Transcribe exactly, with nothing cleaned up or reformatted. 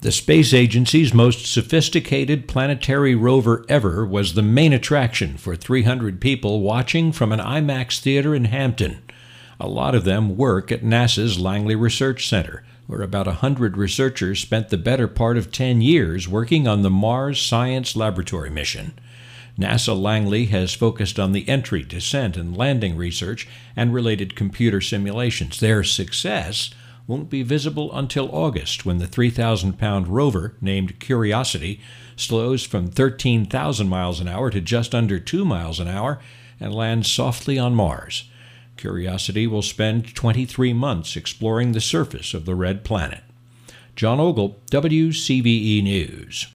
The space agency's most sophisticated planetary rover ever was the main attraction for three hundred people watching from an IMAX theater in Hampton. A lot of them work at NASA's Langley Research Center, where about one hundred researchers spent the better part of ten years working on the Mars Science Laboratory mission. NASA Langley has focused on the entry, descent, and landing research and related computer simulations. Their success won't be visible until August, when the three thousand pound rover, named Curiosity, slows from thirteen thousand miles an hour to just under two miles an hour and lands softly on Mars. Curiosity will spend twenty-three months exploring the surface of the red planet. John Ogle, W C V E News.